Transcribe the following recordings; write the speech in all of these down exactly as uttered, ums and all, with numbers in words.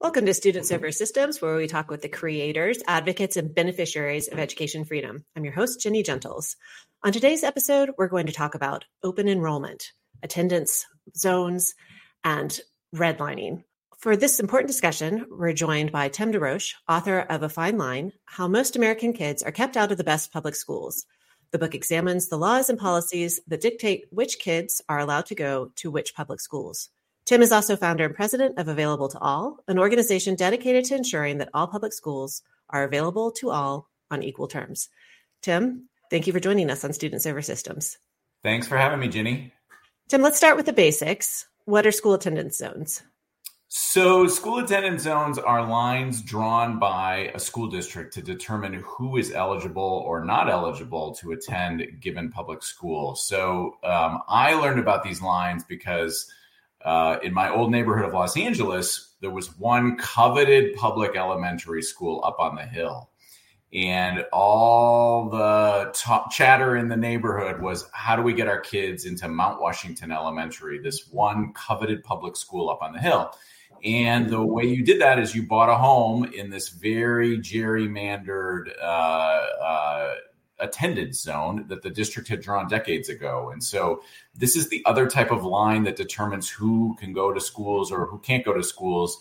Welcome to Students Over Systems, where we talk with the creators, advocates, and beneficiaries of education freedom. I'm your host, Jenny Gentles. On today's episode, we're going to talk about open enrollment, attendance zones, and redlining. For this important discussion, we're joined by Tim DesRoches, author of A Fine Line, How Most American Kids Are Kept Out of the Best Public Schools. The book examines the laws and policies that dictate which kids are allowed to go to which public schools. Tim is also founder and president of Available to All, an organization dedicated to ensuring that all public schools are available to all on equal terms. Tim, thank you for joining us on Students Over Systems. Thanks for having me, Jenny. Tim, let's start with the basics. What are school attendance zones? So school attendance zones are lines drawn by a school district to determine who is eligible or not eligible to attend given public school. So um, I learned about these lines because Uh, in my old neighborhood of Los Angeles, there was one coveted public elementary school up on the hill. And all the talk, chatter in the neighborhood was, how do we get our kids into Mount Washington Elementary, this one coveted public school up on the hill? And the way you did that is you bought a home in this very gerrymandered uh, uh attendance zone that the district had drawn decades ago. And so this is the other type of line that determines who can go to schools or who can't go to schools.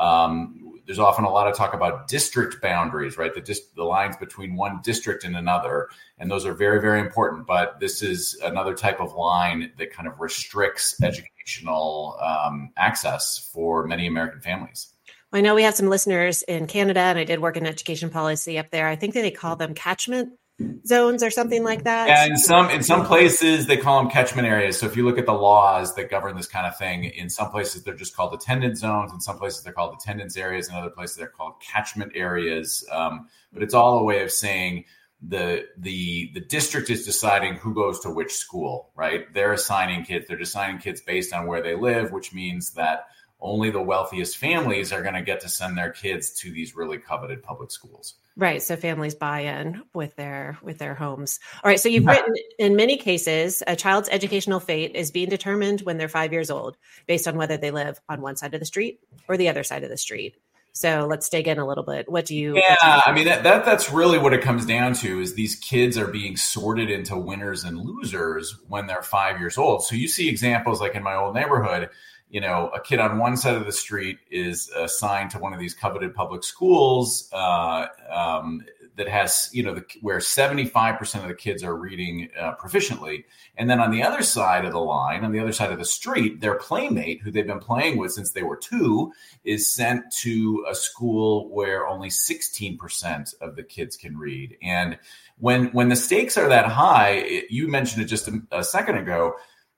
Um, there's often a lot of talk about district boundaries, right? The, dis- the lines between one district and another. And those are very, very important. But this is another type of line that kind of restricts educational um, access for many American families. I know we have some listeners in Canada, and I did work in education policy up there. I think that they call them catchment zones or something like that. Yeah, in some in some places they call them catchment areas. So if you look at the laws that govern this kind of thing, in some places they're just called attendance zones. In some places they're called attendance areas. In other places they're called catchment areas. Um, but it's all a way of saying the the the district is deciding who goes to which school, right? They're assigning kids. They're assigning kids based on where they live, which means that only the wealthiest families are going to get to send their kids to these really coveted public schools. Right. So families buy in with their with their homes. All right. So you've written in many cases, a child's educational fate is being determined when they're five years old based on whether they live on one side of the street or the other side of the street. So let's dig in a little bit. What do you? Yeah, do you I mean, that, that that's really what it comes down to is these kids are being sorted into winners and losers when they're five years old. So you see examples like in my old neighborhood. You know, a kid on one side of the street is assigned to one of these coveted public schools uh, um, that has, you know, the, where seventy-five percent of the kids are reading uh, proficiently. And then on the other side of the line, on the other side of the street, their playmate, who they've been playing with since they were two, is sent to a school where only sixteen percent of the kids can read. And when when the stakes are that high, it, you mentioned it just a, a second ago,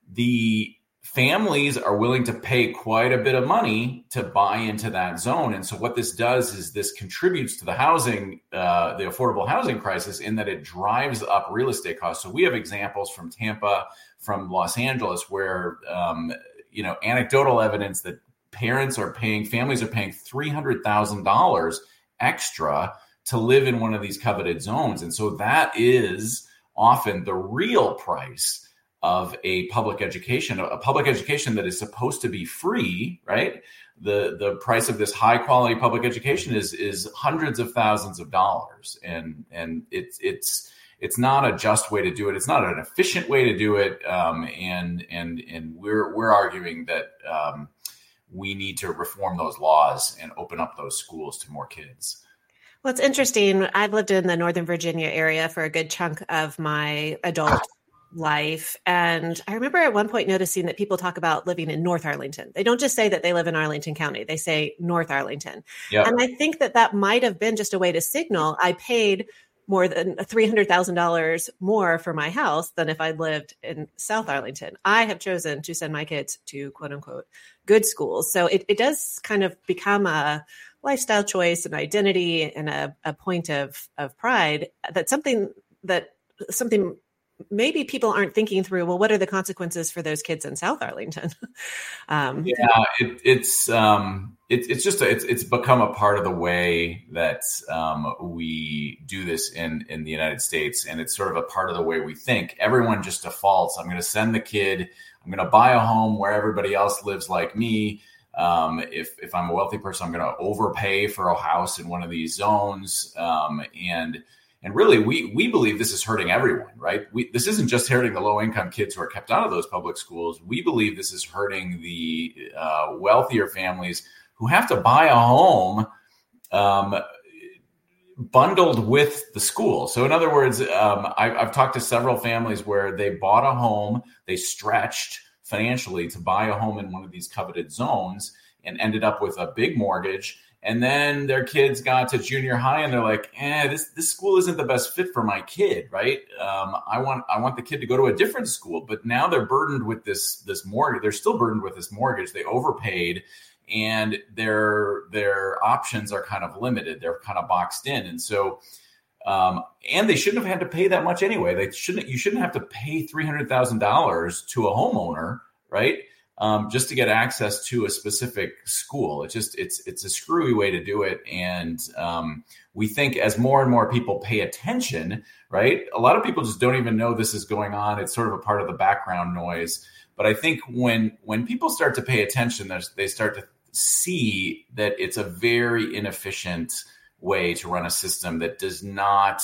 the families are willing to pay quite a bit of money to buy into that zone. And so what this does is this contributes to the housing, uh, the affordable housing crisis in that it drives up real estate costs. So we have examples from Tampa, from Los Angeles, where, um, you know, anecdotal evidence that parents are paying, families are paying three hundred thousand dollars extra to live in one of these coveted zones. And so that is often the real price of a public education, a public education that is supposed to be free, right? The the price of this high quality public education is is hundreds of thousands of dollars, and and it's it's it's not a just way to do it. It's not an efficient way to do it, um, and and and we're we're arguing that um, we need to reform those laws and open up those schools to more kids. Well, it's interesting. I've lived in the Northern Virginia area for a good chunk of my adult life. And I remember at one point noticing that people talk about living in North Arlington. They don't just say that they live in Arlington County. They say North Arlington. Yep. And I think that that might have been just a way to signal I paid more than three hundred thousand dollars more for my house than if I lived in South Arlington. I have chosen to send my kids to quote unquote good schools. So it, it does kind of become a lifestyle choice, an identity, and a, a point of, of pride. That's something that something maybe people aren't thinking through, well, what are the consequences for those kids in South Arlington? um, yeah, it, it's um, it, it's just a, it's it's become a part of the way that um, we do this in in the United States, and it's sort of a part of the way we think. Everyone just defaults. I'm going to send the kid. I'm going to buy a home where everybody else lives like me. Um, if, if I'm a wealthy person, I'm going to overpay for a house in one of these zones. Um, and, and really, we, we believe this is hurting everyone, right? We, this isn't just hurting the low income kids who are kept out of those public schools. We believe this is hurting the uh, wealthier families who have to buy a home um, bundled with the school. So in other words, um, I, I've talked to several families where they bought a home, they stretched financially to buy a home in one of these coveted zones and ended up with a big mortgage. And then their kids got to junior high and they're like, eh, this, this school isn't the best fit for my kid, right? Um, I want I want the kid to go to a different school. But now they're burdened with this, this mortgage. They're still burdened with this mortgage. They overpaid and their their options are kind of limited. They're kind of boxed in. And so um, and they shouldn't have had to pay that much anyway. They shouldn't you shouldn't have to pay three hundred thousand dollars to a homeowner, right? Um, just to get access to a specific school. It's just, it's, it's a screwy way to do it. And um, we think as more and more people pay attention, right? A lot of people just don't even know this is going on. It's sort of a part of the background noise. But I think when, when people start to pay attention, they start to see that it's a very inefficient way to run a system that does not,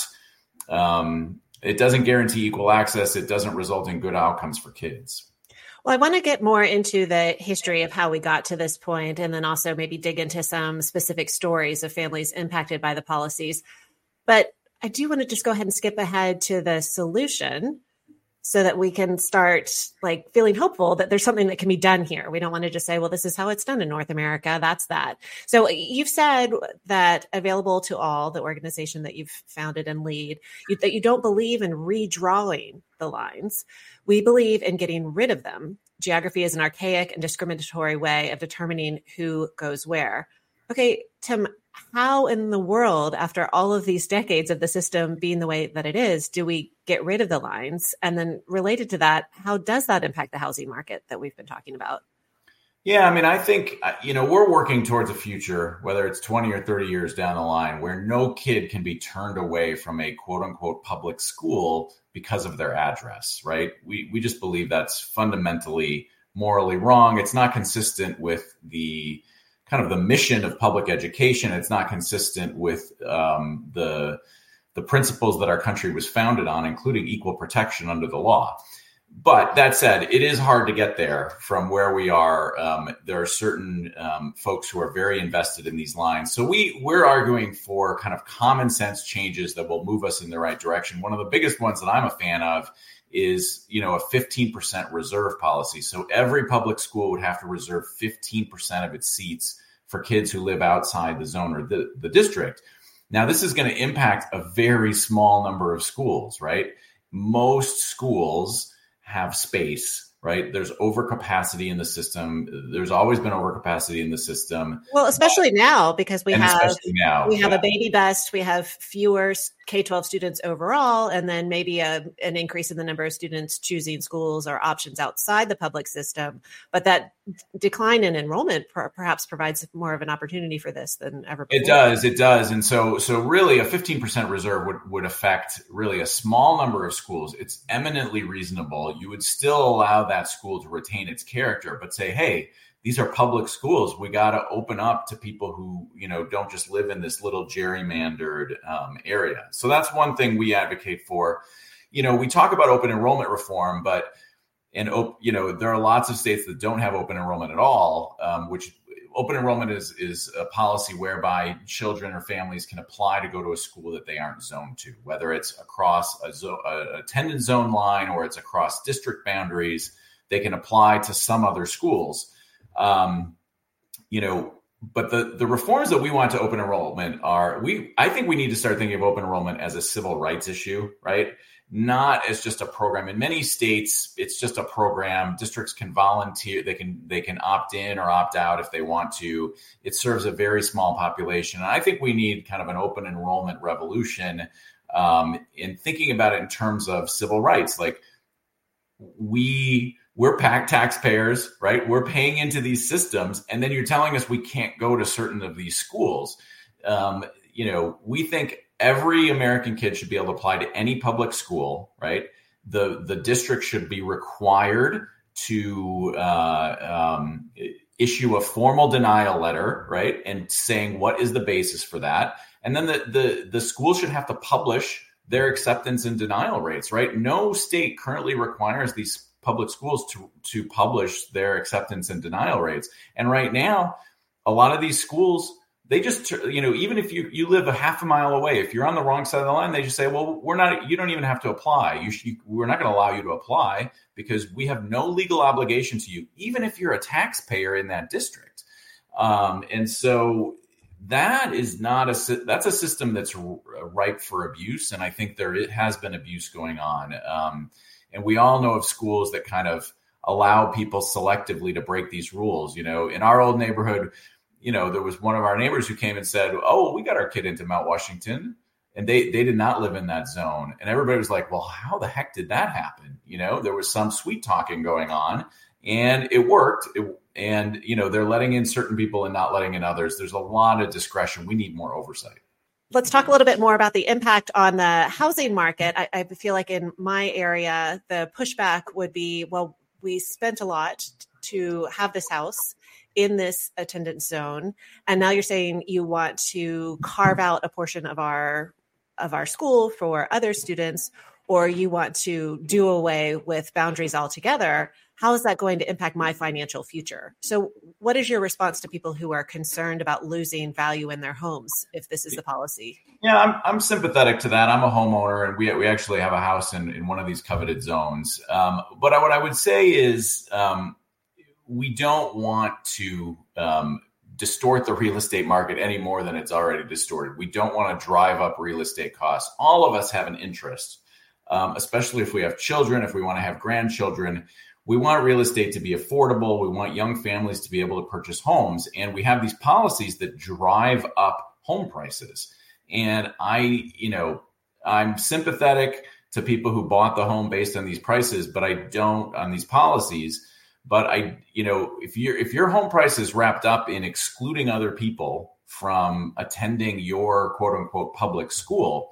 um, it doesn't guarantee equal access. It doesn't result in good outcomes for kids. Well, I want to get more into the history of how we got to this point, and then also maybe dig into some specific stories of families impacted by the policies. But I do want to just go ahead and skip ahead to the solution so that we can start like feeling hopeful that there's something that can be done here. We don't want to just say, well, this is how it's done in North America. That's that. So you've said that Available to All, the organization that you've founded and lead, you, that you don't believe in redrawing the lines. We believe in getting rid of them. Geography is an archaic and discriminatory way of determining who goes where. Okay, Tim, how in the world, after all of these decades of the system being the way that it is, do we get rid of the lines? And then related to that, how does that impact the housing market that we've been talking about? Yeah, I mean, I think, you know, we're working towards a future, whether it's twenty or thirty years down the line, where no kid can be turned away from a quote unquote public school because of their address, right? We we just believe that's fundamentally morally wrong. It's not consistent with the kind of the mission of public education. It's not consistent with um, the the principles that our country was founded on, including equal protection under the law. But that said, it is hard to get there from where we are. Um, there are certain um, folks who are very invested in these lines. So we, we're arguing for kind of common sense changes that will move us in the right direction. One of the biggest ones that I'm a fan of is, you know, a fifteen percent reserve policy. So every public school would have to reserve fifteen percent of its seats for kids who live outside the zone or the, the district. Now, this is going to impact a very small number of schools, right? Most schools have space, right? There's overcapacity in the system. There's always been overcapacity in the system. Well, especially now, because we and have now, we have yeah. a baby bust, we have fewer K twelve students overall, and then maybe a, an increase in the number of students choosing schools or options outside the public system. But that decline in enrollment per, perhaps provides more of an opportunity for this than ever before. It does, it does. And so so really a fifteen percent reserve would, would affect really a small number of schools. It's eminently reasonable. You would still allow that school to retain its character, but say, hey, these are public schools. We got to open up to people who, you know, don't just live in this little gerrymandered um, area. So that's one thing we advocate for. You know, we talk about open enrollment reform, but, and, you know, there are lots of states that don't have open enrollment at all, um, which open enrollment is, is a policy whereby children or families can apply to go to a school that they aren't zoned to, whether it's across a, zo- a attendance zone line or it's across district boundaries. They can apply to some other schools. Um, you know, but the, the reforms that we want to open enrollment are, we, I think we need to start thinking of open enrollment as a civil rights issue, right? Not as just a program. In many states, it's just a program. Districts can volunteer. They can, they can opt in or opt out if they want to. It serves a very small population. And I think we need kind of an open enrollment revolution, um, in thinking about it in terms of civil rights. Like we, We're packed taxpayers, right? We're paying into these systems. And then you're telling us we can't go to certain of these schools. Um, you know, we think every American kid should be able to apply to any public school, right? The, the district should be required to, uh, um, issue a formal denial letter, right? And saying what is the basis for that. And then the, the, the school should have to publish their acceptance and denial rates, right? No state currently requires these public schools to, to publish their acceptance and denial rates. And right now, a lot of these schools, they just, you know, even if you, you live a half a mile away, if you're on the wrong side of the line, they just say, well, we're not, you don't even have to apply. You should, we're not going to allow you to apply because we have no legal obligation to you, even if you're a taxpayer in that district. Um, and so that is not a, that's a system that's ripe for abuse. And I think there it has been abuse going on. Um, and we all know of schools that kind of allow people selectively to break these rules. You know, in our old neighborhood, you know, there was one of our neighbors who came and said, oh, we got our kid into Mount Washington, and they, they did not live in that zone. And everybody was like, well, how the heck did that happen? You know, there was some sweet talking going on and it worked. It, and, you know, they're letting in certain people and not letting in others. There's a lot of discretion. We need more oversight. Let's talk a little bit more about the impact on the housing market. I, I feel like in my area, the pushback would be, well, we spent a lot to have this house in this attendance zone. And now you're saying you want to carve out a portion of our of our school for other students, or you want to do away with boundaries altogether. How is that going to impact my financial future? So what is your response to people who are concerned about losing value in their homes if this is the policy? Yeah, I'm I'm sympathetic to that. I'm a homeowner, and we we actually have a house in, in one of these coveted zones. Um, but I, what I would say is um, we don't want to um, distort the real estate market any more than it's already distorted. We don't want to drive up real estate costs. All of us have an interest, um, especially if we have children, if we want to have grandchildren. We want real estate to be affordable. We want young families to be able to purchase homes. And we have these policies that drive up home prices. And I, you know, I'm sympathetic to people who bought the home based on these prices, but I don't on these policies. But I, you know, if your if your home price is wrapped up in excluding other people from attending your quote unquote public school,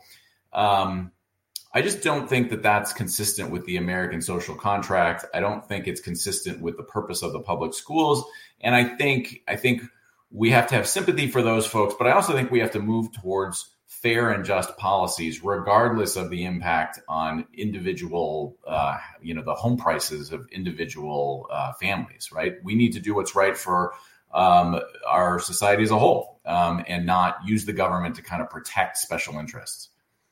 um, I just don't think that that's consistent with the American social contract. I don't think it's consistent with the purpose of the public schools. And I think I think we have to have sympathy for those folks, but I also think we have to move towards fair and just policies, regardless of the impact on individual, uh, you know, the home prices of individual uh, families, right? We need to do what's right for um, our society as a whole, um, and not use the government to kind of protect special interests.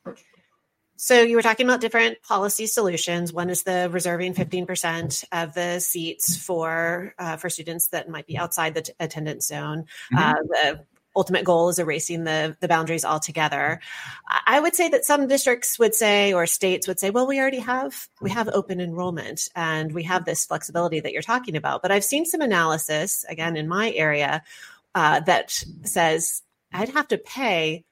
So you were talking about different policy solutions. One is the reserving fifteen percent of the seats for uh, for students that might be outside the t- attendance zone. Mm-hmm. Uh, the ultimate goal is erasing the, the boundaries altogether. I would say that some districts would say, or states would say, well, we already have, we have open enrollment and we have this flexibility that you're talking about. But I've seen some analysis, again, in my area, uh, that says I'd have to pay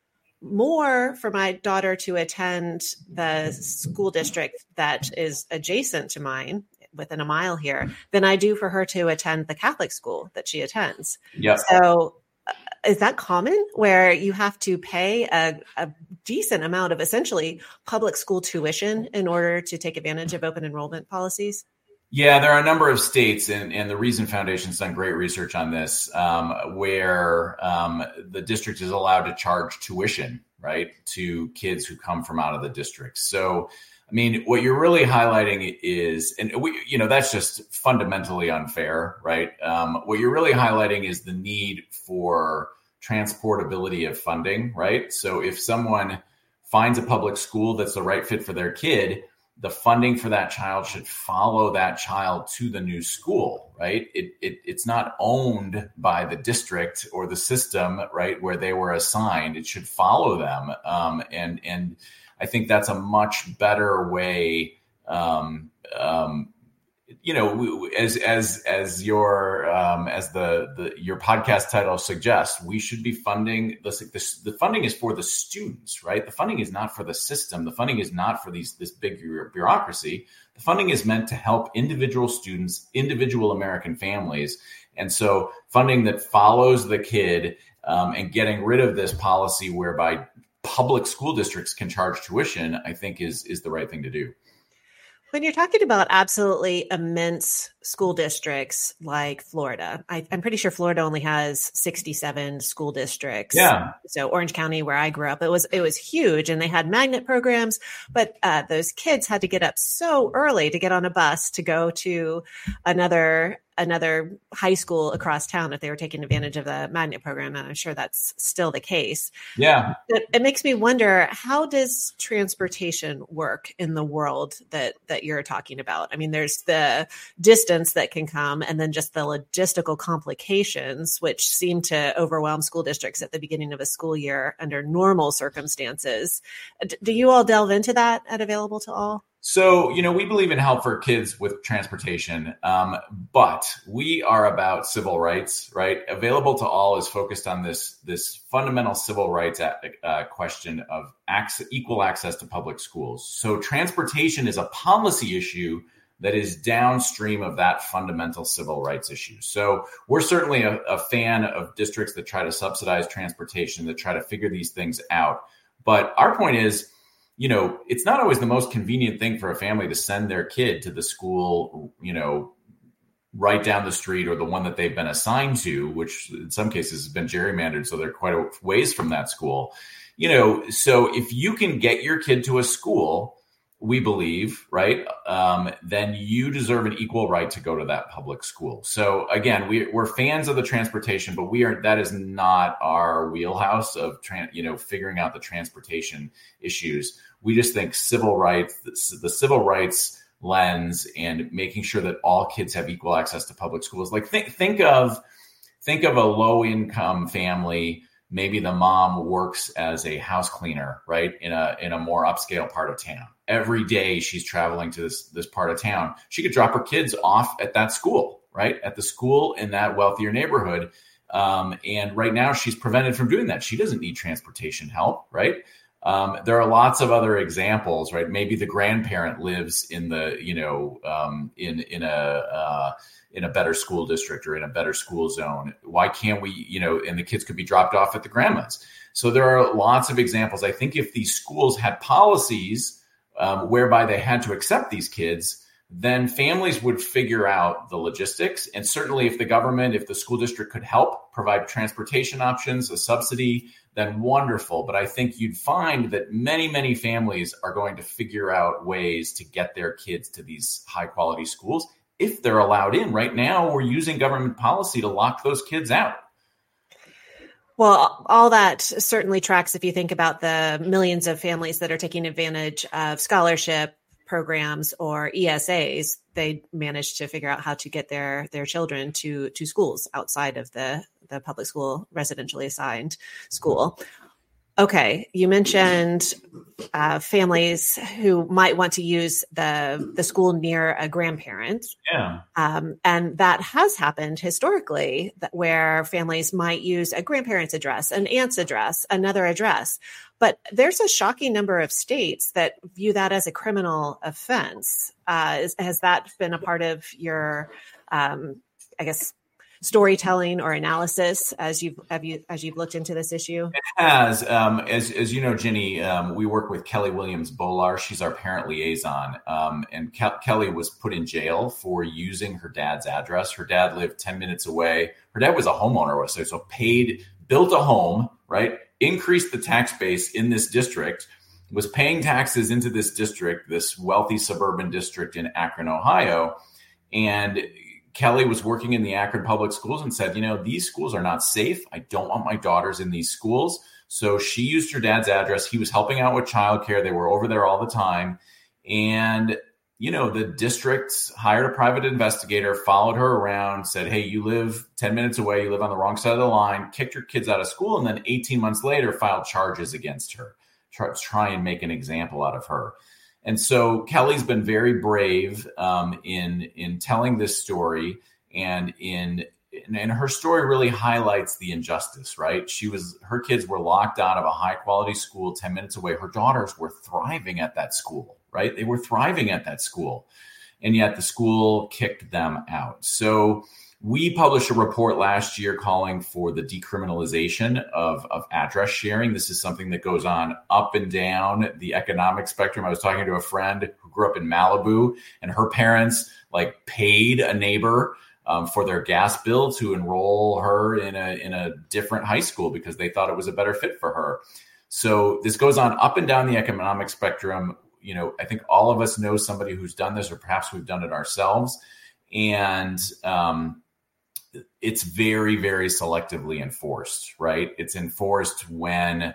more for my daughter to attend the school district that is adjacent to mine, within a mile here, than I do for her to attend the Catholic school that she attends. Yeah. So uh, is that common where you have to pay a, a decent amount of essentially public school tuition in order to take advantage of open enrollment policies? Yeah, there are a number of states, and, and the Reason Foundation's done great research on this, um, where um, the district is allowed to charge tuition, right, to kids who come from out of the district. So, I mean, what you're really highlighting is, and we, you know, that's just fundamentally unfair, right? Um, what you're really highlighting is the need for transportability of funding, right? So if someone finds a public school that's the right fit for their kid, the funding for that child should follow that child to the new school, right? It, it it's not owned by the district or the system, right, where they were assigned. It should follow them, um, and and I think that's a much better way. Um, um, you know, as as as your um, as the the your podcast title suggests, we should be funding this, this. The funding is for the students, right? The funding is not for the system. The funding is not for these this big bureaucracy. The funding is meant to help individual students, individual American families, and so funding that follows the kid, um, and getting rid of this policy whereby public school districts can charge tuition, I think is is the right thing to do. When you're talking about absolutely immense school districts like Florida, I, I'm pretty sure Florida only has sixty-seven school districts. Yeah. So Orange County, where I grew up, it was it was huge, and they had magnet programs. But uh, those kids had to get up so early to get on a bus to go to another another high school across town if they were taking advantage of the magnet program. And I'm sure that's still the case. Yeah. It, it makes me wonder, how does transportation work in the world that, that you're talking about? I mean, there's the distance that can come, and then just the logistical complications, which seem to overwhelm school districts at the beginning of a school year under normal circumstances. D- do you all delve into that at Available to All? So, you know, we believe in help for kids with transportation, um, but we are about civil rights, right? Available to All is focused on this, this fundamental civil rights uh, question of access, equal access to public schools. So transportation is a policy issue that is downstream of that fundamental civil rights issue. So we're certainly a, a fan of districts that try to subsidize transportation, that try to figure these things out. But our point is, you know, it's not always the most convenient thing for a family to send their kid to the school, you know, right down the street, or the one that they've been assigned to, which in some cases has been gerrymandered. So they're quite a ways from that school, you know. So if you can get your kid to a school, we believe, right, um, then you deserve an equal right to go to that public school. So again, we, we're fans of the transportation, but we are, that is not our wheelhouse of, tran- you know, figuring out the transportation issues. We just think civil rights, the, the civil rights lens, and making sure that all kids have equal access to public schools. Like think, think of, think of a low income family. Maybe the mom works as a house cleaner, right, in a in a more upscale part of town. Every day she's traveling to this this part of town. She could drop her kids off at that school, right, at the school in that wealthier neighborhood. Um, and right now she's prevented from doing that. She doesn't need transportation help, right? Um, there are lots of other examples, right? Maybe the grandparent lives in the, you know, um, in in a uh, in a better school district or in a better school zone. Why can't we, you know, and the kids could be dropped off at the grandma's. So there are lots of examples. I think if these schools had policies um, whereby they had to accept these kids, then families would figure out the logistics. And certainly if the government, if the school district could help provide transportation options, a subsidy, then wonderful. But I think you'd find that many, many families are going to figure out ways to get their kids to these high quality schools if they're allowed in. Right now, we're using government policy to lock those kids out. Well, all that certainly tracks if you think about the millions of families that are taking advantage of scholarship programs or E S As. They managed to figure out how to get their their children to to schools outside of the the public school, residentially assigned school. Okay, you mentioned uh, families who might want to use the the school near a grandparent. Yeah, um, and that has happened historically, that where families might use a grandparent's address, an aunt's address, another address. But there's a shocking number of states that view that as a criminal offense. Uh, is, has that been a part of your, um, I guess, storytelling or analysis as you've have you as you've looked into this issue? It has. Um, as as you know, Ginny, um, we work with Kelly Williams Bolar. She's our parent liaison, um, and Ke- Kelly was put in jail for using her dad's address. Her dad lived ten minutes away. Her dad was a homeowner, so so paid, built a home, right? Increased the tax base in this district, was paying taxes into this district, this wealthy suburban district in Akron, Ohio, and Kelly was working in the Akron public schools and said, you know, these schools are not safe. I don't want my daughters in these schools. So she used her dad's address. He was helping out with childcare. They were over there all the time. And, you know, the district hired a private investigator, followed her around, said, hey, you live ten minutes away. You live on the wrong side of the line, kicked your kids out of school. And then eighteen months later, filed charges against her, try, try and make an example out of her. And so Kelly's been very brave um, in in telling this story, and in and her story really highlights the injustice. Right? She was her kids were locked out of a high quality school ten minutes away. Her daughters were thriving at that school. Right? They were thriving at that school, and yet the school kicked them out. So we published a report last year calling for the decriminalization of, of address sharing. This is something that goes on up and down the economic spectrum. I was talking to a friend who who grew up in Malibu, and her parents like paid a neighbor um, for their gas bill to enroll her in a in a different high school because they thought it was a better fit for her. So this goes on up and down the economic spectrum. You know, I think all of us know somebody who's done this, or perhaps we've done it ourselves. And um, it's very, very selectively enforced, right? It's enforced when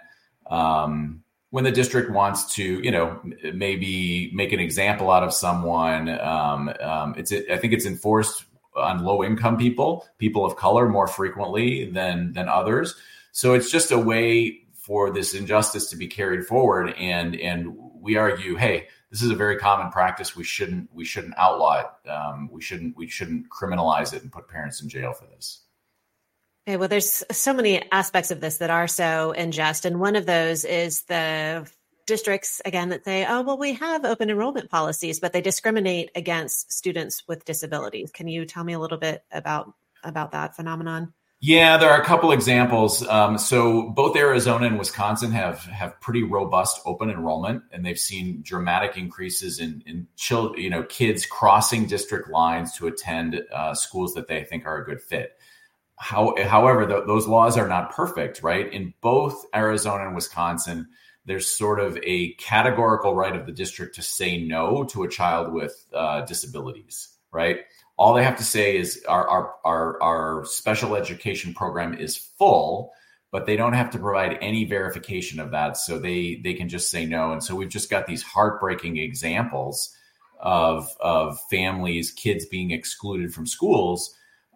um, when the district wants to, you know, maybe make an example out of someone. Um, um, it's I think it's enforced on low income people, people of color more frequently than than others. So it's just a way for this injustice to be carried forward, and and we argue, hey, this is a very common practice. We shouldn't we shouldn't outlaw it. Um, we shouldn't we shouldn't criminalize it and put parents in jail for this. Okay, well, there's so many aspects of this that are so unjust, and one of those is the districts again that say, oh, well, we have open enrollment policies, but they discriminate against students with disabilities. Can you tell me a little bit about about that phenomenon? Yeah, there are a couple examples. Um, so both Arizona and Wisconsin have have pretty robust open enrollment, and they've seen dramatic increases in in children, you know, kids crossing district lines to attend uh, schools that they think are a good fit. How, however, th- those laws are not perfect, right? In both Arizona and Wisconsin, there's sort of a categorical right of the district to say no to a child with uh, disabilities, right? All they have to say is our, our our our special education program is full, but they don't have to provide any verification of that. So they they can just say no. And so we've just got these heartbreaking examples of of families, kids being excluded from schools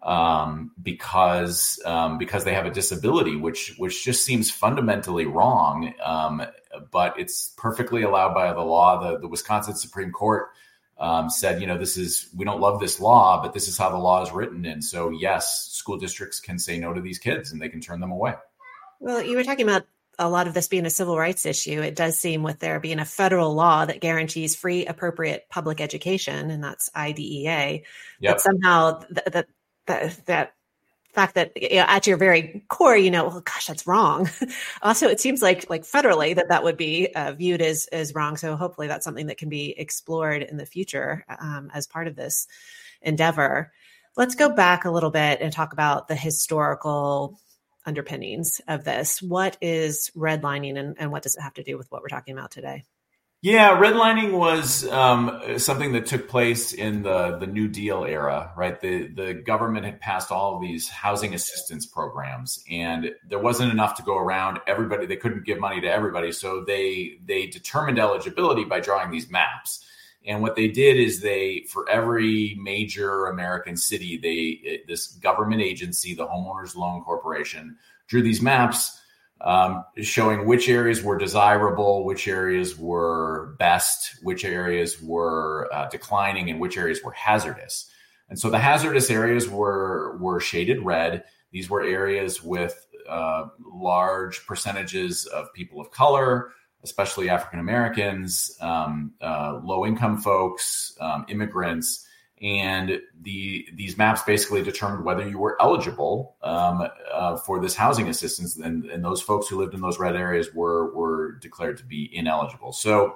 um, because um, because they have a disability, which which just seems fundamentally wrong. Um, but it's perfectly allowed by the law. The the Wisconsin Supreme Court Um, said, you know, this is, we don't love this law, but this is how the law is written. And so, yes, school districts can say no to these kids and they can turn them away. Well, you were talking about a lot of this being a civil rights issue. It does seem with there being a federal law that guarantees free, appropriate public education, and that's I D E A, Yep. that somehow th- that, that, that fact that, you know, at your very core, you know, well, gosh, that's wrong. Also, it seems like like federally that that would be uh, viewed as as wrong. So hopefully that's something that can be explored in the future um, as part of this endeavor. Let's go back a little bit and talk about the historical underpinnings of this. What is redlining, and, and what does it have to do with what we're talking about today? Yeah, redlining was um, something that took place in the, the New Deal era, right? The the government had passed all of these housing assistance programs, and there wasn't enough to go around. Everybody, they couldn't give money to everybody, so they they determined eligibility by drawing these maps. And what they did is they, for every major American city, they this government agency, the Homeowners Loan Corporation, drew these maps Um, showing which areas were desirable, which areas were best, which areas were uh, declining, and which areas were hazardous. And so the hazardous areas were were shaded red. These were areas with uh, large percentages of people of color, especially African Americans, um, uh, low income folks, um, immigrants. And the these maps basically determined whether you were eligible um, uh, for this housing assistance, and, and those folks who lived in those red areas were were declared to be ineligible. So,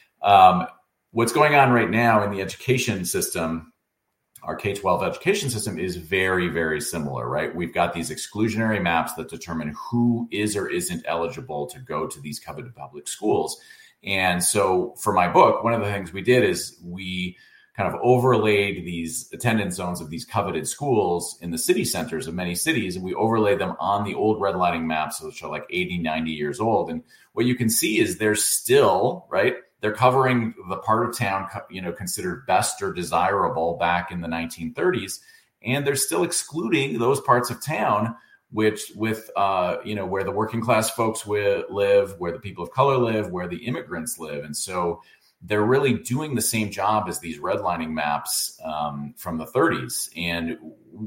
um, what's going on right now in the education system, our K twelve education system, is very, very similar, right? We've got these exclusionary maps that determine who is or isn't eligible to go to these coveted public schools. And so, for my book, one of the things we did is we kind of overlaid these attendance zones of these coveted schools in the city centers of many cities. And we overlaid them on the old redlining maps, which are like eighty, ninety years old. And what you can see is they're still, right, they're covering the part of town, you know, considered best or desirable back in the nineteen thirties. And they're still excluding those parts of town, which with, uh, you know, where the working class folks will live, where the people of color live, where the immigrants live. And so they're really doing the same job as these redlining maps um, from the thirties. And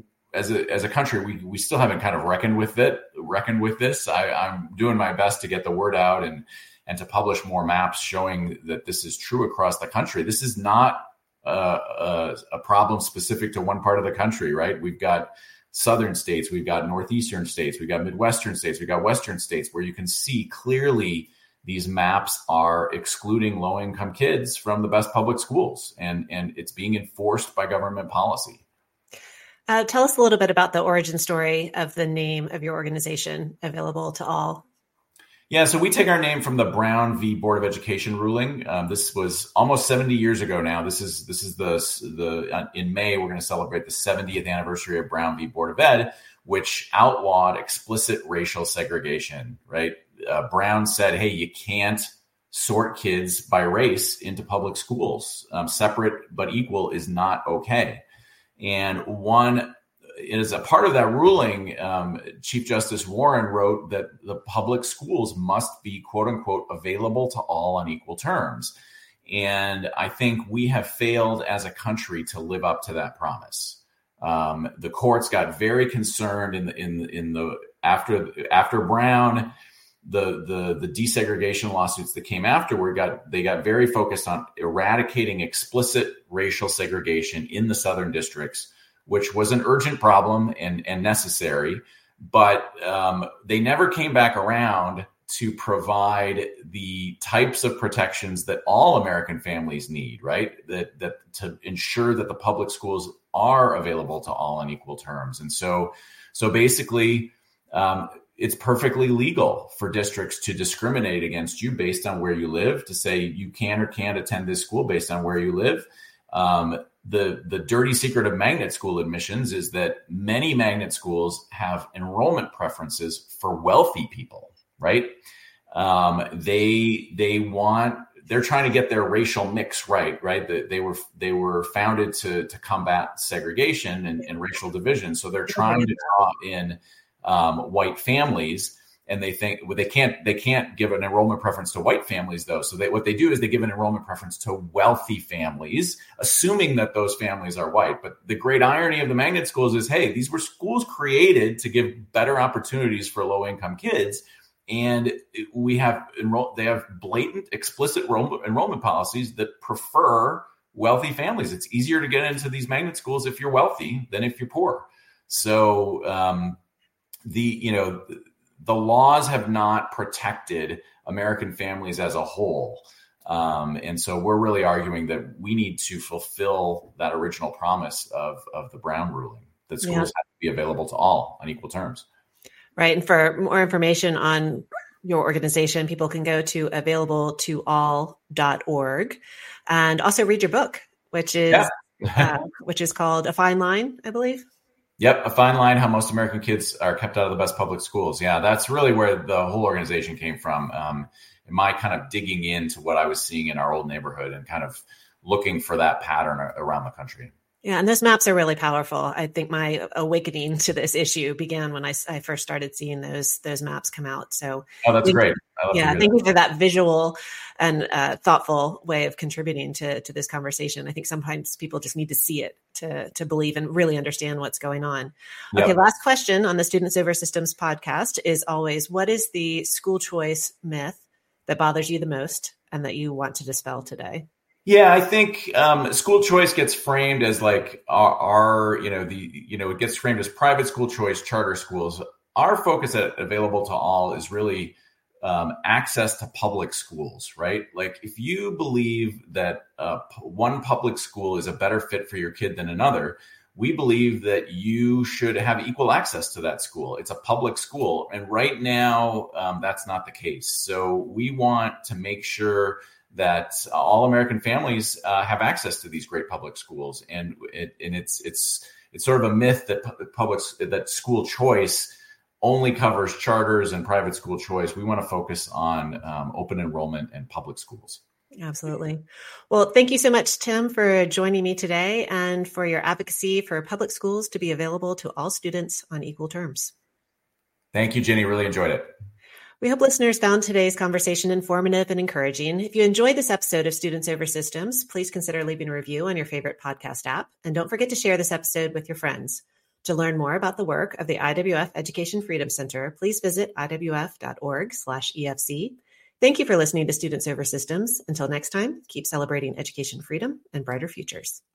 as a as a country, we we still haven't kind of reckoned with it, reckoned with this. I, I'm doing my best to get the word out and and to publish more maps showing that this is true across the country. This is not uh, a, a problem specific to one part of the country, right? We've got southern states, we've got northeastern states, we've got midwestern states, we've got western states, where you can see clearly these maps are excluding low-income kids from the best public schools, and, and it's being enforced by government policy. Uh, tell us a little bit about the origin story of the name of your organization, Available to All. Yeah, so we take our name from the Brown v. Board of Education ruling. Um, this was almost seventy years ago now. This is this is the the uh, in May we're going to celebrate the seventieth anniversary of Brown v. Board of Ed, which outlawed explicit racial segregation. Right? Uh, Brown said, "Hey, you can't sort kids by race into public schools. Um, separate but equal is not okay." And one, as a part of that ruling, um, Chief Justice Warren wrote that the public schools must be, quote unquote, available to all on equal terms. And I think we have failed as a country to live up to that promise. Um, the courts got very concerned in the, in, in the, after, after Brown, the, the, the desegregation lawsuits that came afterward got, they got very focused on eradicating explicit racial segregation in the Southern districts, which was an urgent problem and, and necessary. But um, they never came back around to provide the types of protections that all American families need, right? That, that to ensure that the public schools are available to all on equal terms. And so, so basically, um, it's perfectly legal for districts to discriminate against you based on where you live, to say you can or can't attend this school based on where you live. Um, the, the dirty secret of magnet school admissions is that many magnet schools have enrollment preferences for wealthy people, right? Um, they, they want, they're trying to get their racial mix right, right? They, they were, they were founded to, to combat segregation and, and racial division. So they're trying to draw in um, white families, and they think well, they can't, they can't give an enrollment preference to white families though. So they, what they do is they give an enrollment preference to wealthy families, assuming that those families are white. But the great irony of the magnet schools is, hey, these were schools created to give better opportunities for low income kids. And we have enroll, they have blatant, explicit enrollment, enrollment policies that prefer wealthy families. It's easier to get into these magnet schools if you're wealthy than if you're poor. So, um, the, you know, the laws have not protected American families as a whole. Um, and so we're really arguing that we need to fulfill that original promise of, of the Brown ruling, that schools yeah. have to be available to all on equal terms. Right. And for more information on your organization, people can go to available to all dot org and also read your book, which is, yeah. uh, which is called A Fine Line, I believe. Yep. A Fine Line, How Most American Kids Are Kept Out of the Best Public Schools. Yeah, that's really where the whole organization came from. Um, and my kind of digging into what I was seeing in our old neighborhood and kind of looking for that pattern around the country. Yeah, and those maps are really powerful. I think my awakening to this issue began when I, I first started seeing those those maps come out. So, oh, that's great. Yeah, thank you for that visual and uh, thoughtful way of contributing to to this conversation. I think sometimes people just need to see it to to believe and really understand what's going on. Yep. Okay, last question on the Students Over Systems podcast is always, what is the school choice myth that bothers you the most and that you want to dispel today? Yeah, I think um, school choice gets framed as like our, our, you know, the, you know, it gets framed as private school choice, charter schools. Our focus at Available to All is really um, access to public schools, right? Like if you believe that uh, one public school is a better fit for your kid than another, we believe that you should have equal access to that school. It's a public school. And right now, um, that's not the case. So we want to make sure that all American families uh, have access to these great public schools, and it, and it's it's it's sort of a myth that public that school choice only covers charters and private school choice. We want to focus on um, open enrollment and public schools. Absolutely. Well, thank you so much, Tim, for joining me today and for your advocacy for public schools to be available to all students on equal terms. Thank you, Jenny. Really enjoyed it. We hope listeners found today's conversation informative and encouraging. If you enjoyed this episode of Students Over Systems, please consider leaving a review on your favorite podcast app. And don't forget to share this episode with your friends. To learn more about the work of the I W F Education Freedom Center, please visit I W F dot org slash E F C. Thank you for listening to Students Over Systems. Until next time, keep celebrating education freedom and brighter futures.